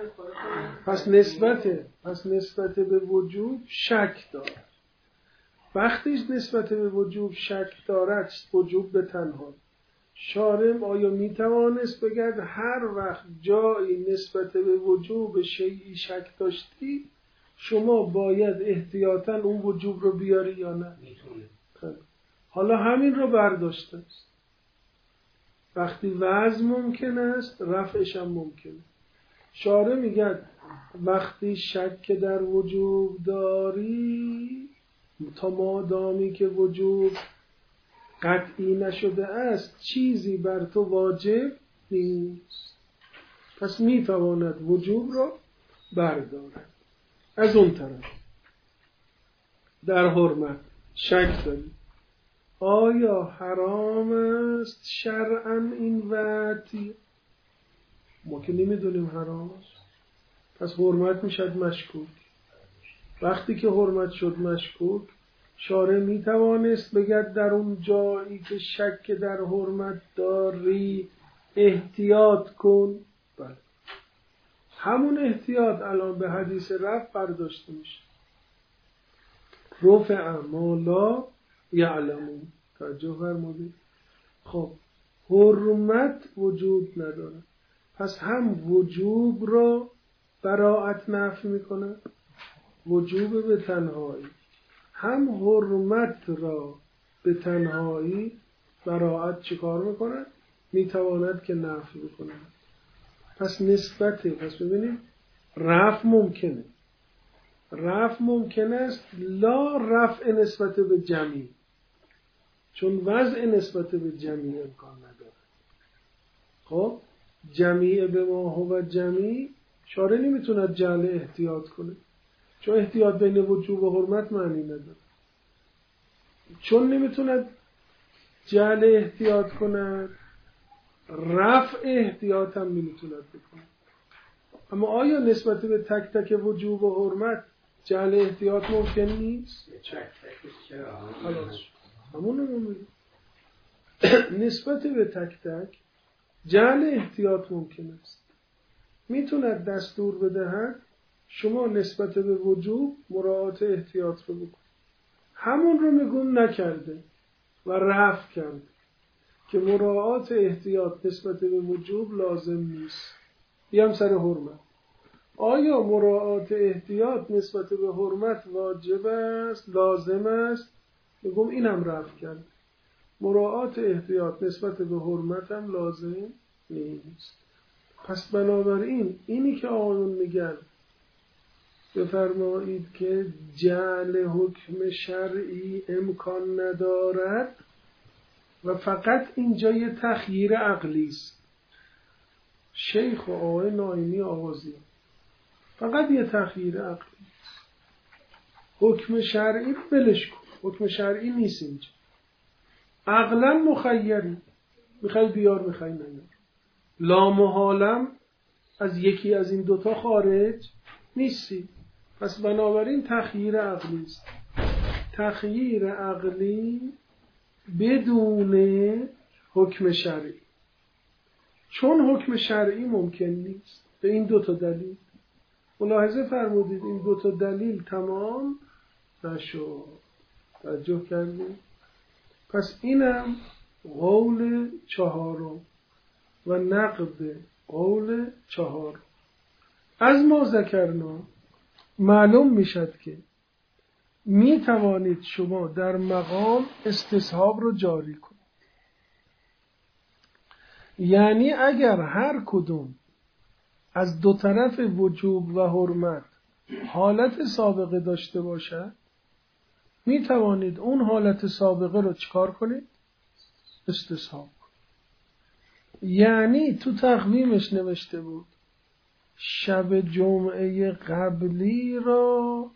پس نسبت پس نسبت به وجوب شک داره. وقتی نسبت به وجوب شک دارد، وجوب به تنها، شارع آیا میتوانست بگرد هر وقت جایی نسبت به وجوب شیئی شک داشتی شما باید احتیاطاً اون وجوب رو بیاری یا نه؟ میتونه. حالا همین رو برداشته است. وقتی وضع ممکن است رفعش هم ممکنه. شارع میگه وقتی شک در وجوب داری تا مادامی که وجوب قطعی نشده است چیزی بر تو واجب نیست، پس میتواند وجوب را بردارد. از اون طرف در حرمت شک داری آیا حرام است شرعاً این وعتی؟ ما که نمیدونیم حرام است، پس حرمت میشد مشکوک. وقتی که حرمت شد مشکوک شارع میتوانست بگد در اون جایی که شک در حرمت داری احتیاط کن. بله. همون احتیاط الان به حدیث رفع برداشته میشه. رفع ما لا یعلمون. توجه فرمودید؟ خب حرمت وجود نداره، پس هم وجوب را براءت نفی میکنه، وجوب به تنهایی، هم حرمت را به تنهایی براءت چیکار میکنه؟ میتواند که نفی بکنه. پس نسبته، پس ببینید رفع ممکنه، رفع ممکن است لا رفع نسبت به جمعی، چون وضع نسبت به جمعی امکان نداره. خب جمعی به ما هو جمعی شارع نمیتونه جعل احتیاط کنه، چون احتیاط بین وجوب و حرمت معنی نداره. چون نمیتونه جعل احتیاط کنه رفع احتیاط هم نمیتونه بکنه. اما آیا نسبت به تک تک وجوب و حرمت جعل احتیاط ممکن نیست؟ خلاص همون رو میگم. نسبت به تک تک جعل احتیاط ممکن است. میتوند دستور بدهد شما نسبت به وجوب مراعات احتیاط رو بکن. همون رو میگم نکرده و رفع کرده که مراعات احتیاط نسبت به وجوب لازم نیست. بیام سر حرمت. آیا مراعات احتیاط نسبت به حرمت واجب است، لازم است؟ میگم اینم رفع کرد. مراعات احتیاط نسبت به حرمت هم لازم نیست. پس بنابراین اینی که آقایون میگن بفرمایید که جعل حکم شرعی امکان ندارد و فقط اینجا یه تخییر عقلی است. شیخ و آقای ناینی آغازی فقط یه تخییر عقلی، حکم شرعی بلش کن، حکم شرعی نیست اینجا، عقلا مخیری، میخوای بیار میخوای نیار، لامحالم از یکی از این دوتا خارج نیستی. پس بنابراین تخییر عقلی است. تخییر عقلی بدون حکم شرعی، چون حکم شرعی ممکن نیست به این دوتا دلیل. ملاحظه فرمودید این دوتا دلیل تمام نشد. توجه کردید؟ پس اینم قول چهارم و نقد قول چهارم. از ما ذکرنا معلوم میشد که می توانید شما در مقام استصحاب رو جاری کنید. یعنی اگر هر کدوم از دو طرف وجوب و حرمت حالت سابقه داشته باشد می توانید اون حالت سابقه رو چکار کنید؟ استصحاب کنید. یعنی تو تقویمش نوشته بود شب جمعه قبلی را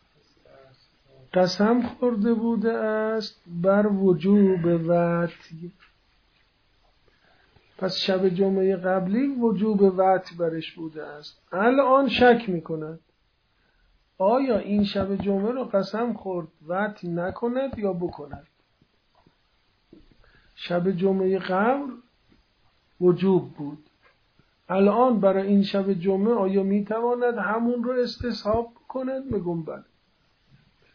قسم خورده بوده است بر وجوب وطی. پس شب جمعه قبلی وجوب وطی برش بوده است. الان شک میکند آیا این شب جمعه رو قسم خورد وطی نکند یا بکند. شب جمعه قبل وجوب بود، الان برای این شب جمعه آیا میتواند همون رو استصحاب کند؟ میگم بله.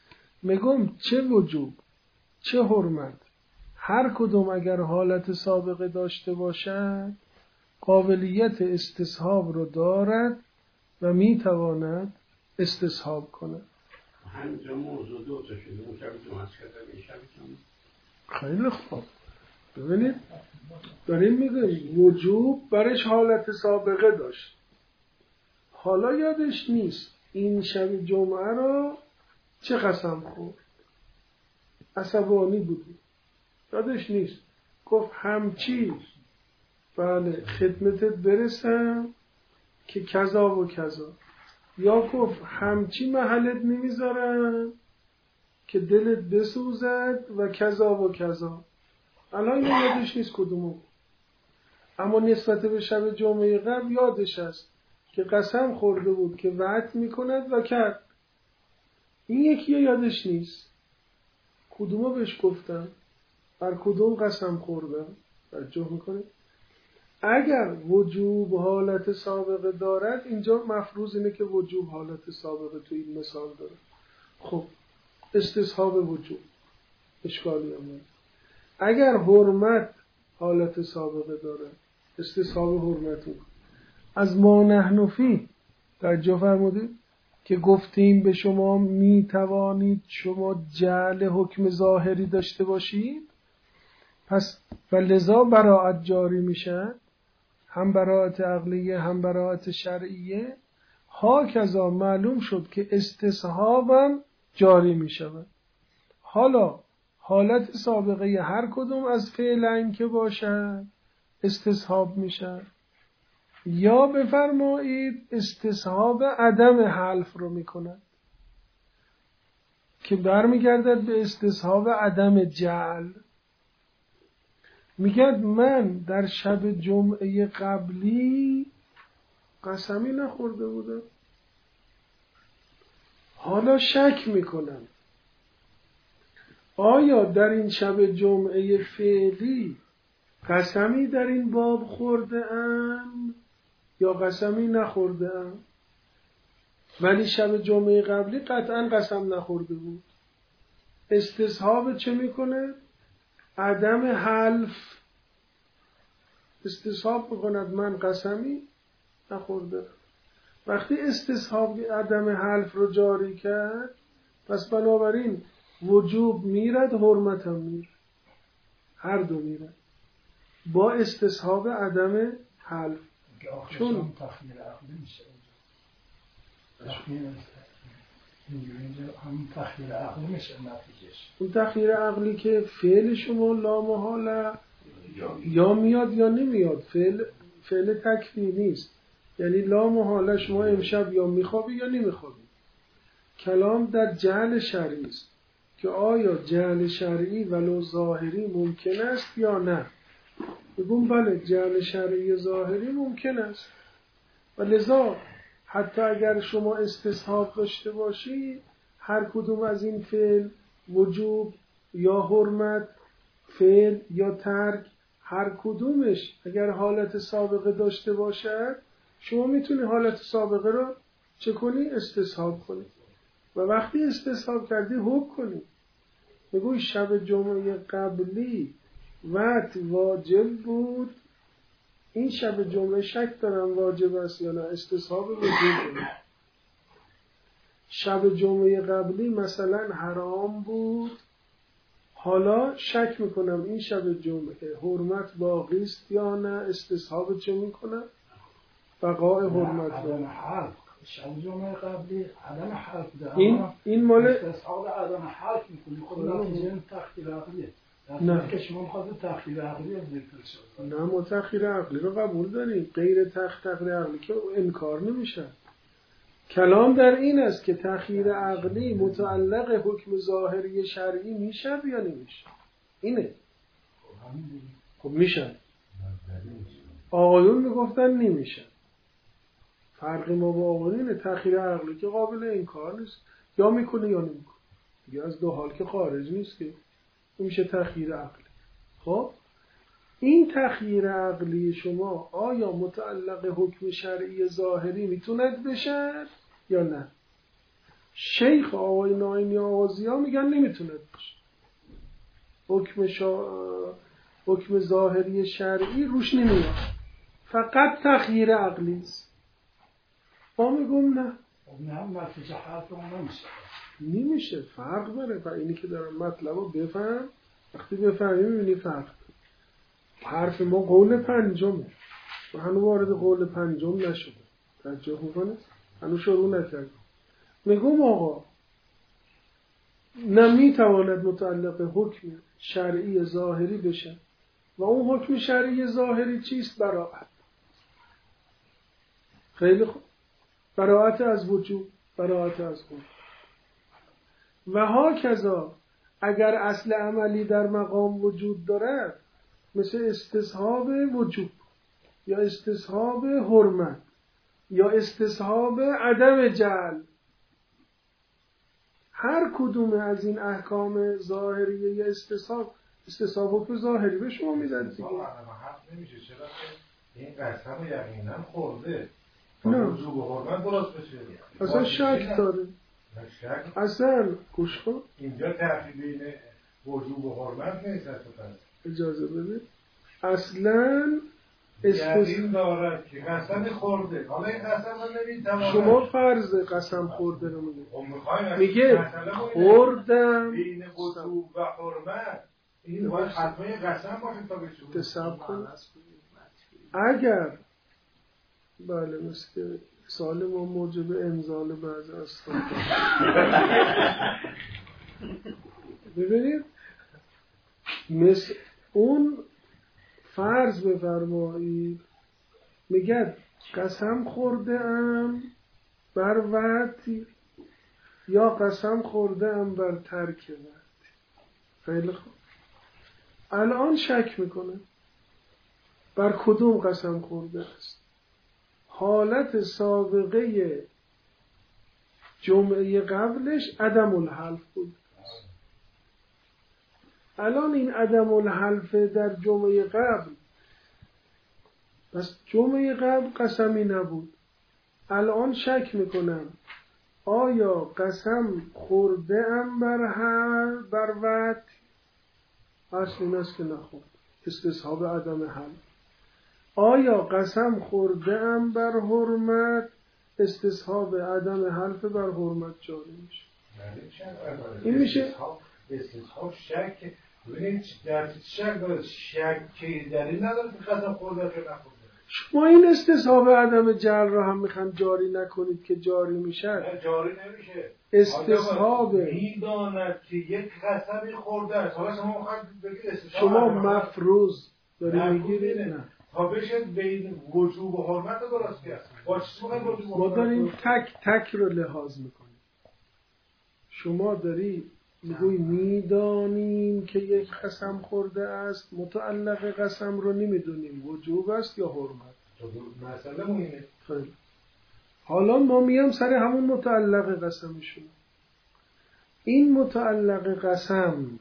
میگم چه وجوب چه حرمت هر کدوم اگر حالت سابقه داشته باشد قابلیت استصحاب رو دارد و میتواند استصحاب کند. همینجا موضوع دو تا شده، اون شب جمعه کردم این شب جمعه. خیلی خوب. ببینید داریم میگیم وجوب برش حالت سابقه داشت، حالا یادش نیست این شب جمعه رو چه قسم خورد، عصبانی بود، یادش نیست، گفت همچی بله خدمتت برسم که کذا و کذا، یا گفت همچی محلت نمیذارم که دلت بسوزد و کذا و کذا. الان یادش نیست کدومو، اما نسبت به شب جمعه قبل یادش است که قسم خورده بود که وعد میکند و کرد. این یکی یادش نیست کدومو بهش گفتم، بر کدوم قسم خوردم. توجه میکنه؟ اگر وجوب حالت سابقه دارد، اینجا مفروض اینه که وجوب حالت سابقه تو این مثال داره. خب استصحاب وجوب اشکالی هم نیست. اگر حرمت حالت سابقه داره استصحاب حرمت میکنه. از ما نحن فی توجه فرمودید که گفتیم به شما می توانید شما جعل حکم ظاهری داشته باشید، پس و لذا براءت جاری میشه، هم براءت عقلیه هم براءت شرعیه. ها کذا معلوم شد که استصحابم جاری میشود. حالا حالت سابقه هر کدوم از فعلن که باشد استصحاب میشه، یا بفرمایید استصحاب عدم حلف رو میکند که برمیگردد به استصحاب عدم جعل. میگد من در شب جمعه قبلی قسمی نخورده بودم، حالا شک میکنم آیا در این شب جمعه فعلی قسمی در این باب خورده ام یا قسمی نخورده ام. ولی شب جمعه قبلی قطعا قسم نخورده بود. استصحاب چه میکنه؟ عدم حلف. استصحاب بکند من قسمی نخورده. وقتی استصحاب عدم حلف رو جاری کرد، پس بنابراین وجوب میرد حرمت هم میرد، هر دو میرد با استصحاب عدم حلف. چون تخییر عقلی میشه تخییر هم تخییر عقلی میشه نتیجهش. اون تخییر عقلی که فعل شما لامحاله یا میاد یا نمیاد، فعل فعل تکفیر نیست، یعنی لامحاله شما امشب یا میخوابی یا نمیخوابی. کلام در جعل شرعی است که آیا جعل شرعی ولو ظاهری ممکن است یا نه. بگم بله جعل شرعی ظاهری ممکن است و لذا حتی اگر شما استصحاب داشته باشی، هر کدوم از این فعل وجوب یا حرمت، فعل یا ترک، هر کدومش اگر حالت سابقه داشته باشد، شما میتونی حالت سابقه رو چه کنی؟ استصحاب کنی و وقتی استصحاب کردی حکم کنی. بگوی شب جمعه قبلی وقت واجب بود، این شب جمعه شک دارم واجب است یا نه، استصحاب وجوب کنی. شب جمعه قبلی مثلا حرام بود، حالا شک میکنم این شب جمعه حرمت باقی است یا نه، استصحاب چه میکنم؟ بقای حرمت. عدم حلف شب جمعه قبلی عدم حلف ده، این این مال استصحاب عدم حلف میکنی. خب نتیجه تخییر عقلیه. نه که شما میخواد تخییر عقلی از ذکر شد. نه ما تخییر عقلی رو قبول داریم، غیر تخ تخییر عقلی که انکار نمیشه. کلام در این است که تخییر عقلی متعلق حکم ظاهری شرعی میشه یا نمیشه. اینه. خب میشه. آقایون میگفتن نمیشه. فرق ما با آقایون اینه، تخییر عقلی که قابل انکار نیست، یا میکنه یا نمیکنه. دیگه از دو حال که خارج نیست که میشه تخییر عقلی. خب این تخییر عقلی شما آیا متعلق حکم شرعی ظاهری میتوند بشه یا نه؟ شیخ آقای ناینی آغازی ها میگن نمیتونه باشه. حکم, شا... حکم ظاهری شرعی روش نمیاد، فقط تخییر عقلی است. ما میگم نه نه نتیجه حرفمون نمیشه نمیشه، فرق داره. و اینی که دارم مطلب رو بفهم، وقتی بفهمی میبینی فرق داره. حرف ما قول پنجمه و هنو وارد قول پنجم نشده، توجه میکنه؟ هنو شروع نکرد. میگم آقا نمیتواند متعلق حکم شرعی ظاهری بشه و اون حکم شرعی ظاهری چیست؟ براءت. خیلی خوب، براءت از وجود، براءت از حکم. و هاکذا اگر اصل عملی در مقام وجود دارد، مثل استصحاب وجوب یا استصحاب حرمت یا استصحاب عدم جعل، هر کدوم از این احکام ظاهریه یا استصحاب استصحاب حکم ظاهری به شما میدن دیگه. حق نمیشه، چرا که این قسم یقینا خورده نه وجوب و حرمت درست بشه. اصلا شک داره. شک اصلا گوش کن، اینجا تفریق بین وجوب و حرمت نیست. اجازه بده. اصلا یقین دارد که قسم خورده. حالا این قسم رو نمیتواند، شما فرض قسم خورده رو میگه میگه خوردم بین وجوب و حرمت، این باید حتما یه قسم باشه تا بشه. تصب کن اگر بله مثل سال ما موجب انزال بعض اصلا ببینید مثل اون فرض بفرمایید میگه قسم خورده ام بر وعدی یا قسم خورده ام بر ترک وعدی. خیلی خوب، الان شک میکنه بر کدوم قسم خورده است. حالت سابقه جمعه قبلش عدم الحلف بود. الان این عدم الحلف در جمعه قبل، پس جمعه قبل قسمی نبود. الان شک میکنم آیا قسم خورده ام بر هر بر وعد؟ اصل این است که نخورد، استصحاب عدم حلف. آیا قسم خورده ام بر حرمت؟ استصحاب عدم حلف بر حرمت جاری میشه. این میشه استصحاب شک. ببینید در شک داره، شک که دلیل نداره که قسم خورده که نخورده. شما این استصحاب عدم جعل رو هم میخوان جاری نکنید که جاری میشه. جاری نمیشه. استصحاب میداند که یک قسمی خورده است. حالا شما میخواید بگید استصحاب، شما مفروض داری میگیرید؟ نه، تا بشه بین وجوب و حرمت رو درست کرد. با چیز میخواید وجوب و ما حرمت داریم تک تک رو لحاظ میکنیم. شما داری میگوی میدانیم که یک قسم خورده است، متعلق قسم رو نمیدونیم وجوب است یا حرمت. مسئله مهمه. خیلی. حالا ما میام سر همون متعلق قسمشون. این متعلق قسم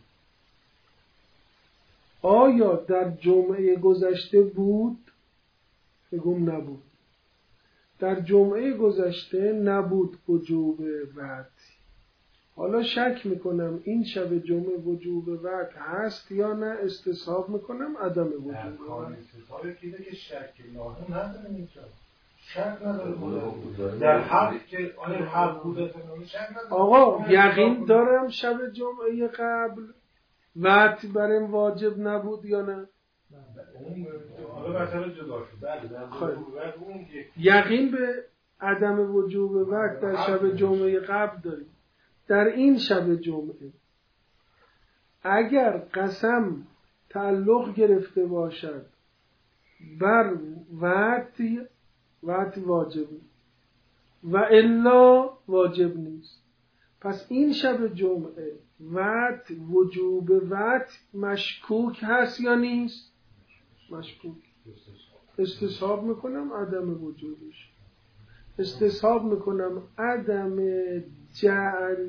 آیا در جمعه گذشته بود؟ بگم نبود. در جمعه گذشته نبود وجوب وعد. حالا شک میکنم این شب جمعه وجوب وعد هست یا نه، استصحاب میکنم عدم وجوب وعد. استصحاب اینه که شک لازم نداره اینجا. شک نداره در حق که آیا حق بوده شک نداره. آقا یقین دارم شب جمعه قبل وعد برم واجب نبود یا نه؟ حالا مثلا جدا شد. یقین به عدم وجوب وعد در شب جمعه قبل داریم. در این شب جمعه اگر قسم تعلق گرفته باشد بر وعد، وعد واجب و الا واجب نیست. پس این شب جمعه وعد وجوب وعد مشکوک هست یا نیست؟ مشکوک. استصحاب میکنم عدم وجودش، استصحاب میکنم عدم جعل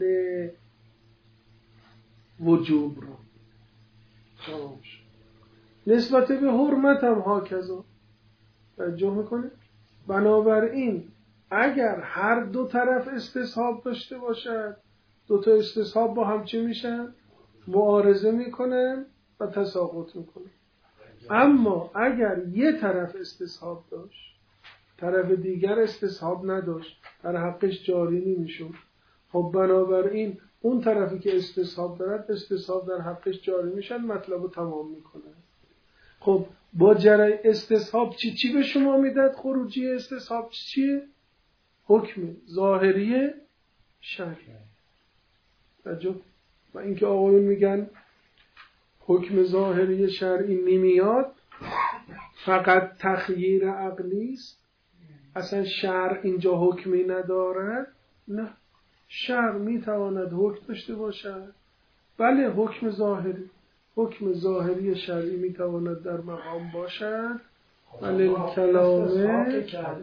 وجوب رو. تمام شد. نسبت به حرمت هم هاکذا توجه میکنه. بنابراین اگر هر دو طرف استصحاب داشته باشد، دو تا استصحاب با هم چی میشن؟ معارضه میکنن و تساقط میکنن. اما اگر یه طرف استصحاب داشت، طرف دیگر استصحاب نداشت، در حقش جاری نمیشد. خب بنابراین اون طرفی که استصحاب دارد استصحاب در حقش جاری میشن، مطلب رو تمام میکنه. خب با جرای استصحاب چی چی به شما میداد؟ خروجی استصحاب چیه؟ حکم ظاهری شرعی. تعجب. و اینکه آقایون میگن حکم ظاهری شرعی نمیاد، فقط تخییر عقلی است، اصلا شرع اینجا حکمی ندارد. نه، شرع میتواند حکم داشته باشد. بله، حکم ظاهری حکم ظاهری شرعی میتواند در مقام باشد، ولی کلامه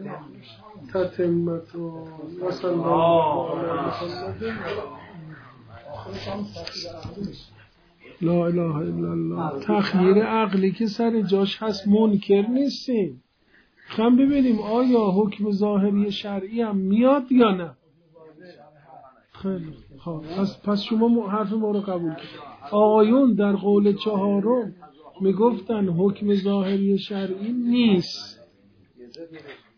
تتمت و صلی الله علیه وسلم. لا اله الا الله. تخییر عقلی که سر جاش هست منکر نیستیم. خم ببینیم آیا حکم ظاهری شرعی هم میاد یا نه. خیلی خب، پس, پس شما حرف ما رو قبول کنید. آقایون در قول چهارم میگفتن حکم ظاهری شرعی نیست.